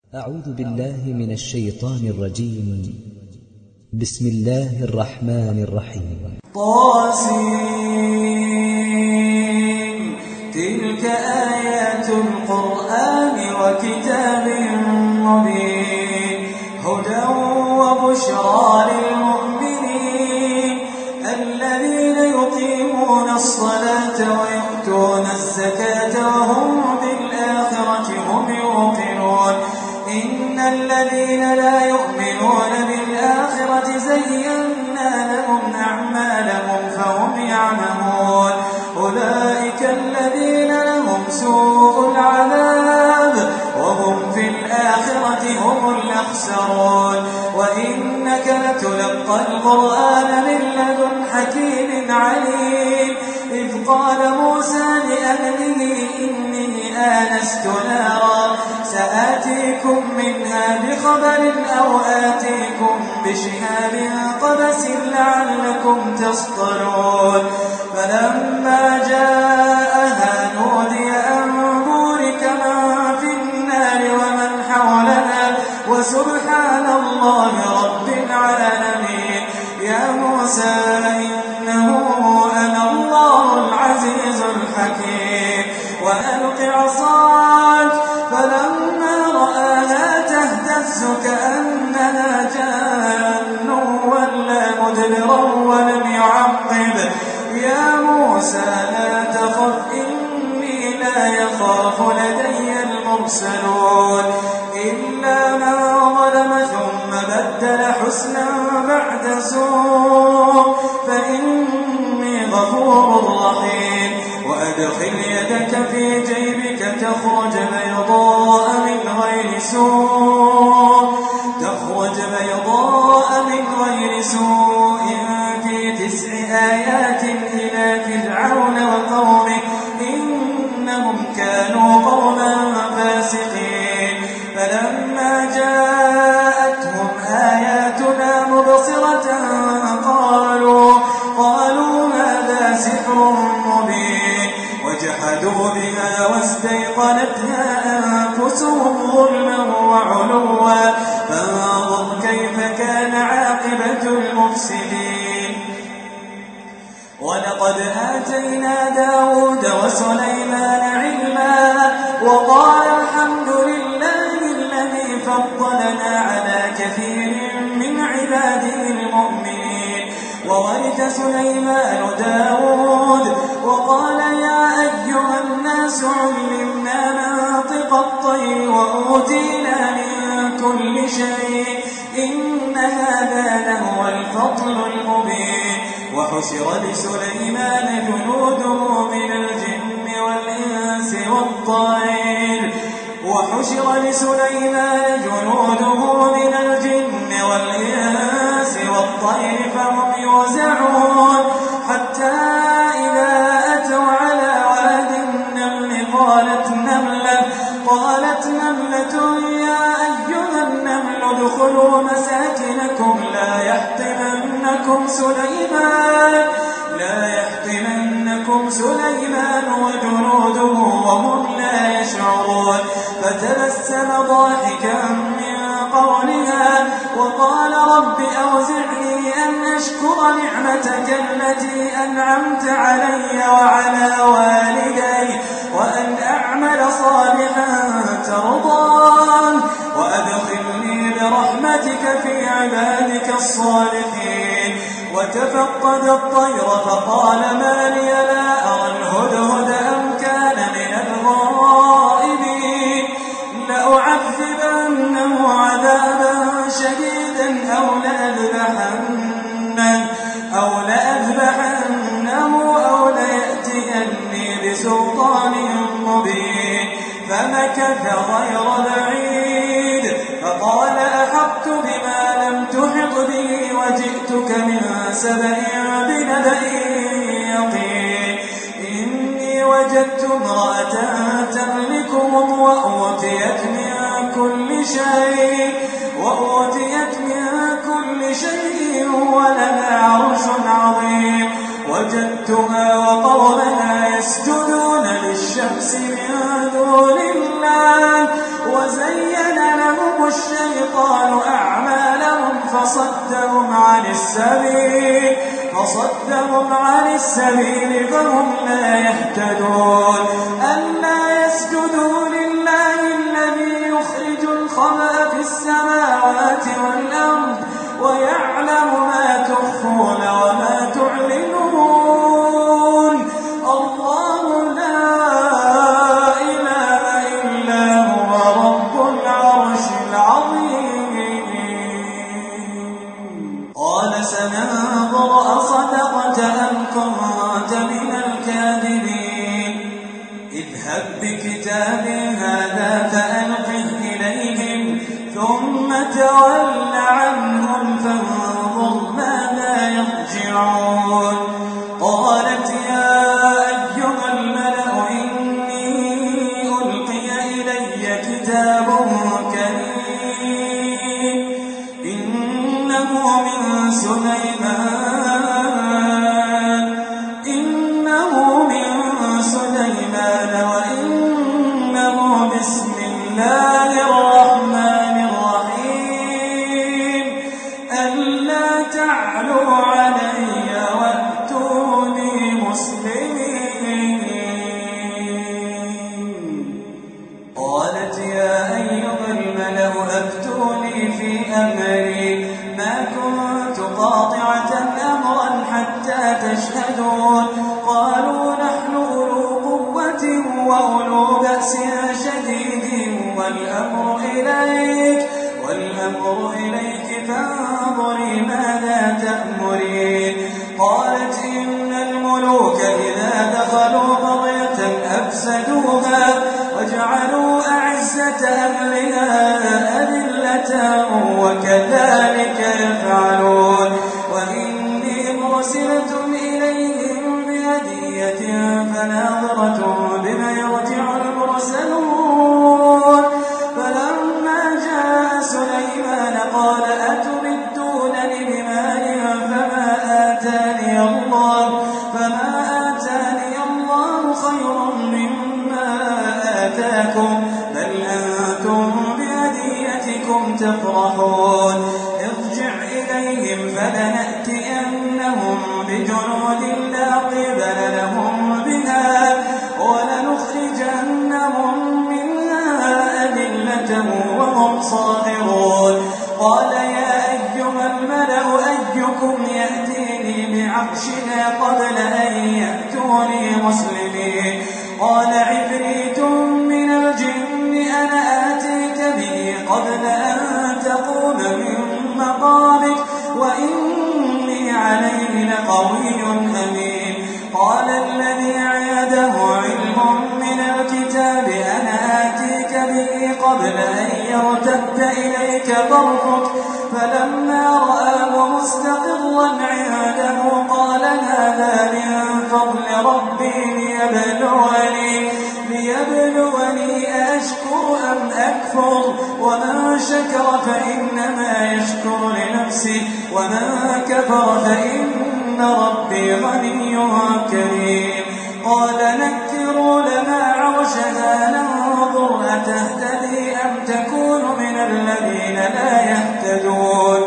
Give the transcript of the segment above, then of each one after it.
أعوذ بالله من الشيطان الرجيم. بسم الله الرحمن الرحيم. طاسين. تلك آيات القرآن وكتاب مبين هدى وبشرى للمؤمنين الذين يقيمون الصلاة ويؤتون الزكاة وهم بالآخرة هم يوقنون إن الذين لا يؤمنون بالآخرة زينا لهم أعمالهم فهم يعلمون أولئك الذين لهم سوء العذاب وهم في الآخرة هم الأخسرون وإنك لتلقى القرآن من لدن حكيم عليم إذ قال موسى لأهله إني آنست نارا سآتيكم منها بخبر أو آتيكم بشهاب قبس لعلكم تصطلون فلما جاءها نودي أن بورك من في النار ومن حولنا وسبحان الله رب العالمين يا موسى إنه أنا الله العزيز الحكيم وألق عصاك فلما رآها تهتز كأنها جان ولا مدبرا ولم يعقب يا موسى لا تخف إني لا يخاف لدي المرسلون إلا من ظلم ثم بدل حسنا بعد سوء فإني غفور رحيم وأدخل يدك في جيبك تخرج بيضاء من غير سوء في 9 آيات إلى فرعون وقومه إنهم كانوا قوما فاسقين فلما جاءتهم آياتنا مبصرة قالوا هذا سحر مبين وجحدوا بها واستيقنتها أنفسهم ظلما وعلوا فانظر كيف كان عاقبة المفسدين ولقد آتينا داود وسليمان علما وقال الحمد لله الذي فضلنا على كثير من عباده المؤمنين وورث سليمان داود وقال يا أيها الناس علمنا منطق الطير وأوتينا من كل شيء إن هذا لهو الفضل المبين وحشر لسليمان جنوده من الجن والإنس والطير فهم يوزعون حتى إذا أتوا على واد النمل قالت نملة يا أيها النمل ادخلوا مساكنكم لا يحطمنكم سليمان وجنوده وهم لا يشعرون فتبسم ضاحكا من قولها وقال رب أوزعني أن أشكر نعمتك التي أنعمت علي وعلى والدي وأن أعمل صالحا ترضاه وأدخلني برحمتك في عبادك الصالحين وتفقد الطير فقال ما لي لا أرى الهدهد أم كان من الغائبين لأعذبنه عذابا شديدا أو لأذبحنه أو ليأتيني بسلطان مبين فمكث غير بعيد فقال أحطت بما لم تحط به وجئتك من سبأ بنبأ يقين إني وجدت امرأة تملكهم وأوتيت من كل شيء ولها عرش عظيم وجدتها وقومها يسجدون للشمس من دون الله وزين لهم الشيطان أعمالهم فصدهم عن السبيل فهم لا يهتدون ألا يسجدوا لله الذي يخرج الخبأ في السماوات والأرض ويعلم ما تخفون وما تعلنون الله لا إله إلا هو رب العرش العظيم قال سننظر أصدقت أم كنت من الكاذبين اذهب بكتابي هذا فألقه إليهم ثم تول عنهم فانظر ماذا يرجعون قالت يا أيها الملأ إني ألقي إلي كتاب كريم إنه من سليمان وإنه بسم الله الرحمن الرحيم ألا تعلوا علي وأتوني مسلمين قالت يا أيها الملأ أفتوني في أمري ما كنت قاطعة أمرا حتى تشهدون قالوا نحن أولو قوة وأولو بأس شديد والأمر إليك فانظري ماذا تأمرين قالت إن الملوك إذا دخلوا قرية أفسدوها وجعلوا أعزة أهلها أذلة وكذلك يفعلون وإني مرسلة إليهم بهدية فناظرة بما يرجع المرسلون فلما جاء سليمان قال أتمدونني بمال فما آتاني الله خير مما آتاكم بل أنتم بهديتكم تفرحون ارجع إليهم فلنأتينهم بجنود لا قبل لهم بها ولنخرجنهم منها أذلة وهم صاغرون قال يا أيها الملأ أيكم يأتيني بعرشها قبل أن يأتوني مسلمين قال عفريت من الجن أنا آتيك به قبل أن تقوم من مقامك وإني عليه لقوي أمين قال الذي عنده علم من الكتاب أنا آتيك به قبل أن يرتد إليك طرفك فلما رآه مستقرا عنده قال هذا من فضل ربي ليبلوني أشكر أم أكفر ومن شكر فإنما يشكر لنفسه ومن كفر فإن ربي غني كريم قال نكروا لنا عرشها ننظر أتهتدي أم تكون من الذين لا يهتدون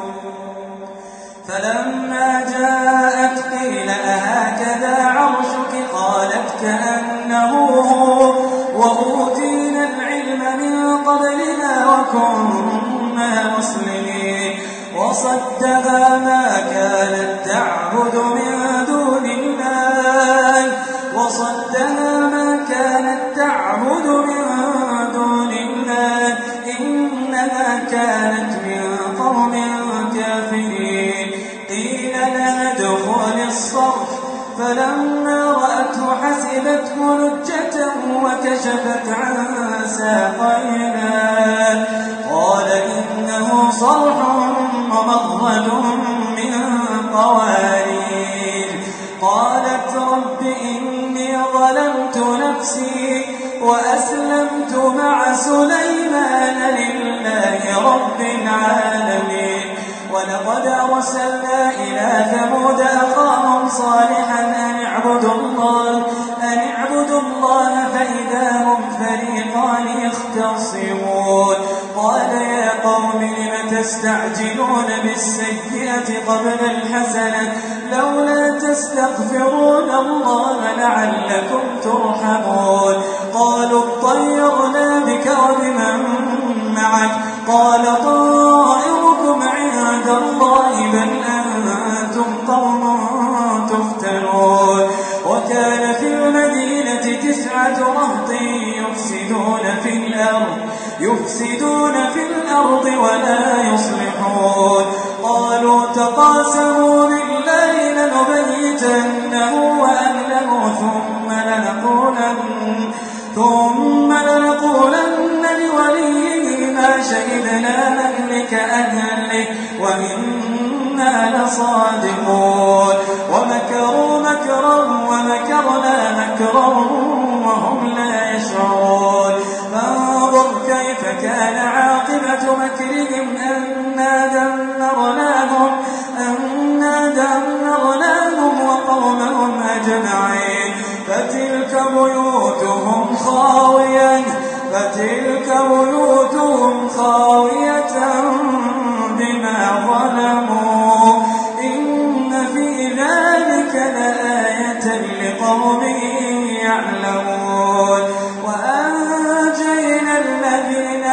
فلما جاءت قيل أهكذا عرشك قالت كأنه هو وأوتينا العلم من قبلنا وكنا مسلمين وصدها ما كانت تعبد من دون الله إنها كانت من قوم كافرين قيل لها ادخل الصرح فلما رأته حسبته لجة وكشفت عن ساقيها قال إنه صرح ممرد من قوارير قالت رب إني ظلمت نفسي وأسلمت مع سليمان لله رب العالمين ولقد أرسلنا إلى ثمود أخاهم صالحا أن اعبدوا الله فإذا هم فريقان يختصمون قال يا قوم لم تستعجلون بالسيئة قبل الحسنة لولا تستغفرون الله لعلكم ترحمون قالوا اطيرنا بك وبمن معك قال طائركم عند الله بل أنتم قوم تفتنون وكان في المدينة 9 رهط يفسدون في الأرض ولا يصلحون قالوا تقاسموا بالله لنبيتنه وأهله ثم لنقولن لوليه ما شهدنا مهلك أهله وإنا لصادقون ومكروا مكرا ومكرنا مكرا وهم لا يشعرون فانظر كيف كان عاقبة مكرهم أنا دمرناهم وقومهم أجمعين فتلك بيوتهم خاوية بما ظلموا إن في ذلك لآية لقوم يعلمون وأنجينا الذين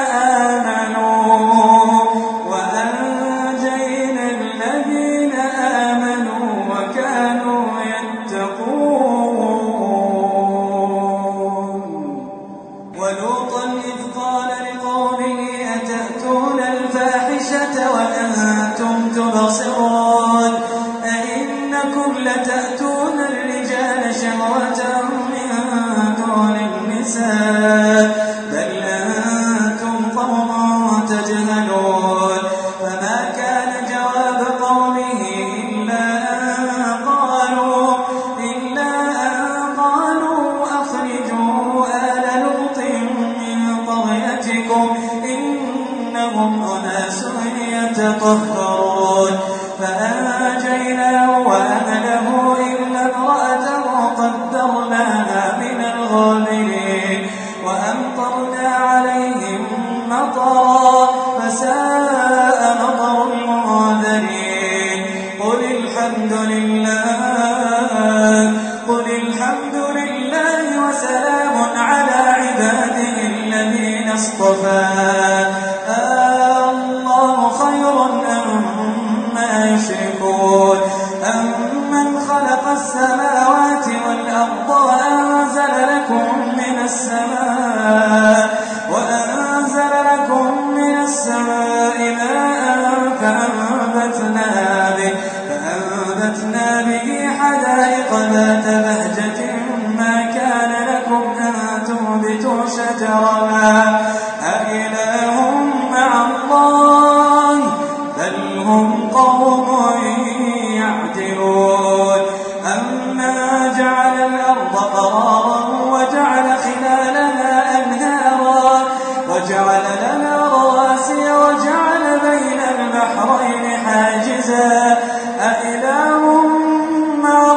آمنوا وكانوا يتقون ولوطا إذ قال لقومه أتأتون الفاحشة وأنتم تبصرون أئنكم لتأتون الرجال شهوة من دون النساء بل أنتم قوم تجهلون فما كان جواب قومه إلا أن قالوا أخرجوا آل لوط من قريتكم إنهم أناس يتطهرون فأنجيناه وأهله إلا امرأته قدرناها من الغابرين وأمطرنا عليهم مطرا فساء مطر المنذرين قل الحمد لله وسلام على عباده الذين اصطفى الله خير أمّا يشركون أمن خلق السماوات والأرض وأنزل لكم من السماء ماء فأنبتنا به حدائق ذات بهجة ما كان لكم أن تنبتوا شجرها أإله مع الله بل هم قوم يعدلون أما جعل الأرض قرارا وجعل خلالها أنهارا وجعل لنا رواسي وجعل بين البحرين حاجزا أإله مع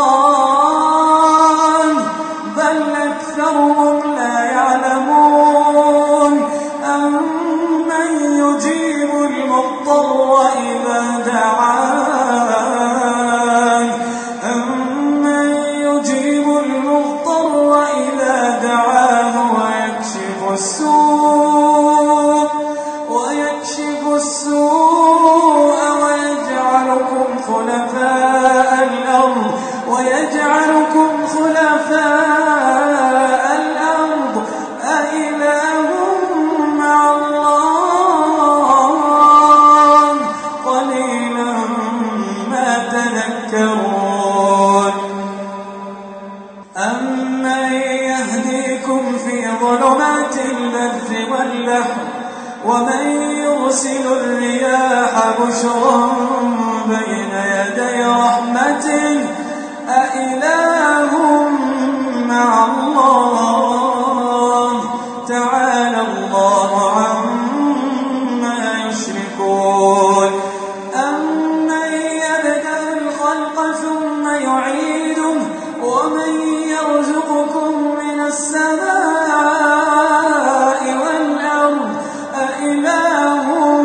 الله بل أكثرهم لا يعلمون أمن يجيب المضطر إذا دعاه ويكشف السوء ويجعلكم خلفاء الأرض أإله مع الله قليلا ما تذكرون أمن يهديكم في ظلمات البر والبحر ومن يرسل الرياح بشرا بين يدي رحمته أإله مع الله تعالى الله عما يشركون أمن يبدأ الخلق ثم يعيده ومن يرزقكم من السماء والأرض أإله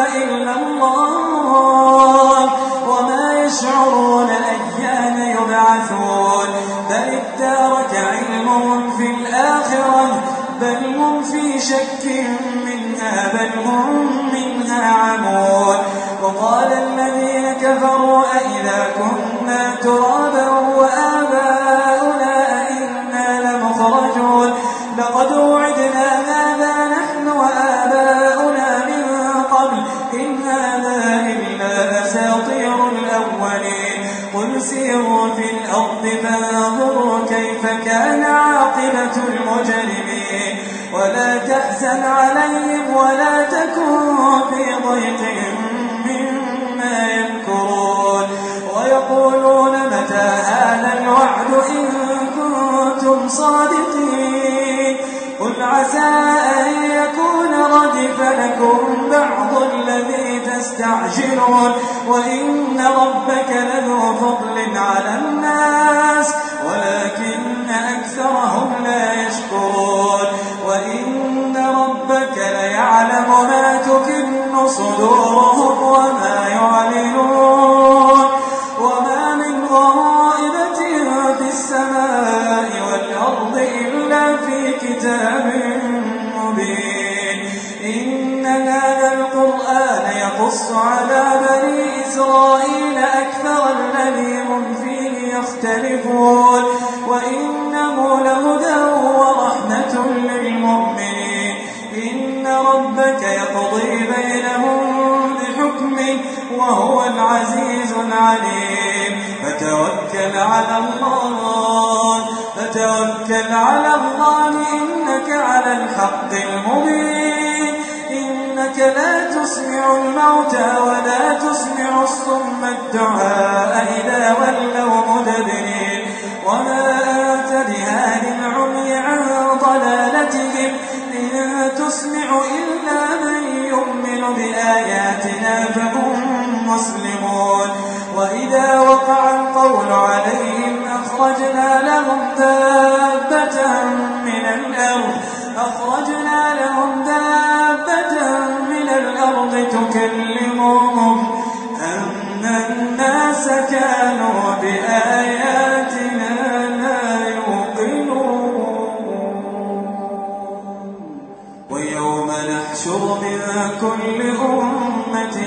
إلا الله وما يشعرون أيان يبعثون بل ادارك علمهم في الآخرة بل هم في شك منها بل هم منها عمون وقال الذين كفروا أئذا كنا ترابا وآباؤنا أئنا لمخرجون لقد وعدنا هذا نحن وآباؤنا من قبل إن هذا إلا أساطير الأولين قل سيروا في الأرض فانظروا كيف كان عاقبة المجرمين ولا تحزن عليهم ولا تكن في ضيق مما يمكرون ويقولون متى هذا الوعد إن كنتم صادقين قل عسى أن يكون ردف لكم بعض الذي تستعجلون وإن ربك لذو فضل على الناس ولكن أكثرهم لا يشكرون وإن ربك ليعلم ما تكن صدورهم وما يعلنون وما من غائبة في السماء والأرض إلا في كتاب مبين إن هذا القرآن يقص على بني إسرائيل أكثر الذي هم فيه يختلفون وإنه لهدى ورحمة للمؤمنين إن ربك يقضي بينهم بحكمه وهو العزيز العليم فتوكل على الله إنك على الحق المبين إنك لا تسمع الموتى ولا تسمع الصم الدعاء إذا ولوا مدبرين وما أنت بهاد العمي عن ضلالتهم إن تسمع إلا من يؤمن بآياتنا فهم مسلمون وإذا وقع القول عليهم أخرجنا لهم دابة من الأرض تكلمهم أن الناس كانوا بآياتنا لا يوقنون ويوم نحشر من كل أمة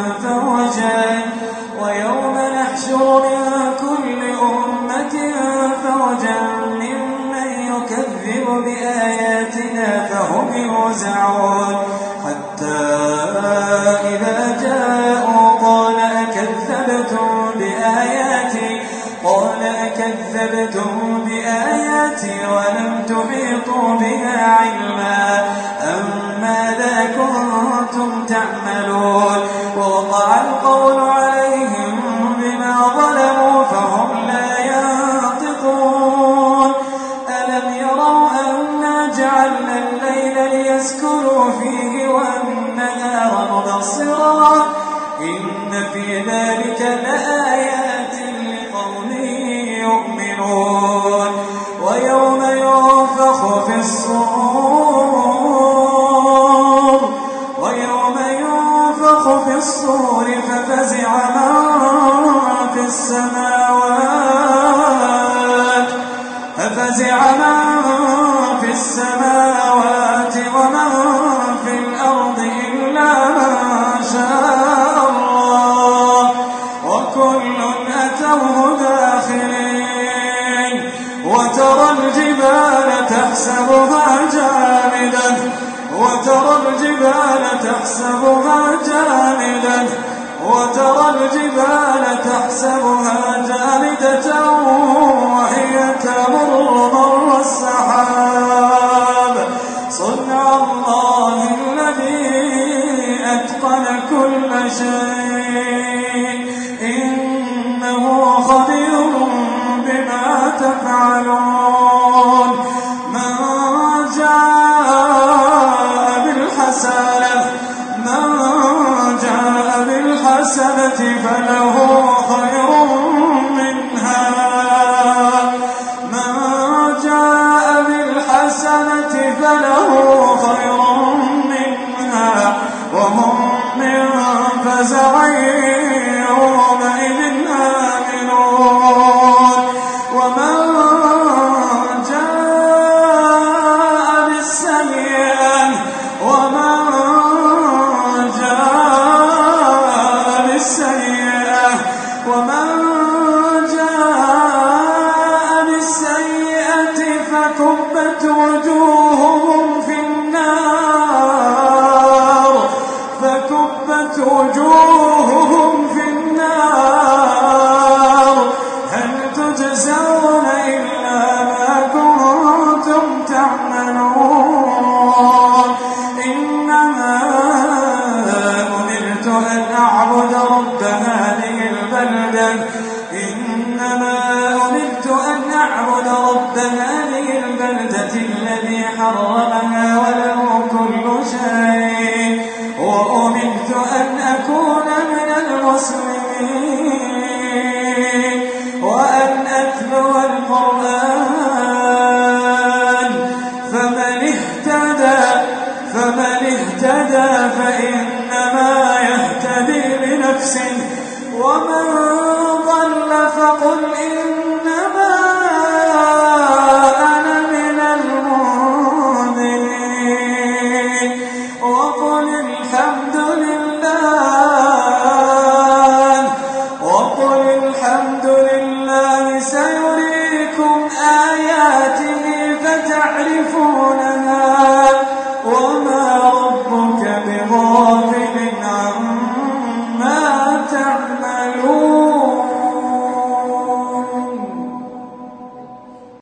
فوجا ممن يكذب بآياتنا فهم يوزعون حتى إذا جاءوا قال أكذبتم بآياتي ولم تحيطوا بها علما أم ماذا كنتم تعملون ووقع القول عليهم بما ظلموا فهم لا ينطقون ألم يروا أنا جعلنا الليل ليسكنوا فيه والنهار مبصرا إن في ذلك لآيات لقوم يؤمنون ويوم ينفخ في الصور ففزع من في السماوات ومن في الأرض إلا من شاء الله وكل أتوه داخرين وترى الجبال تحسبها جامدة وهي تمر مر السحاب صنع الله الذي أتقن كل شيء إنه خبير بما تفعلون من جاء بالحسنة فله خير منها وهم من فكبت وجوههم في النار هل تجزون إلا ما كنتم تعملون إنما أمرت أن